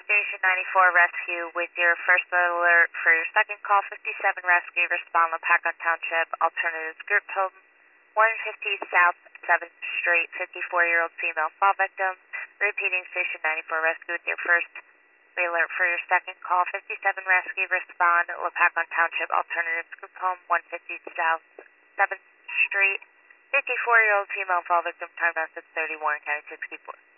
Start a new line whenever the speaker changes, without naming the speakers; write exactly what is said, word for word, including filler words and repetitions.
Station ninety-four Rescue with your first alert for your second call, fifty-seven Rescue, respond Lapacon Township, alternatives group home, one fifty South seventh Street, fifty-four-year-old female fall victim. Repeating Station ninety-four Rescue with your first alert for your second call, fifty-seven Rescue, respond Lapacon Township, alternatives group home, one fifty South seventh Street, fifty-four-year-old female fall victim, time now six thirty, Warren County sixty-four.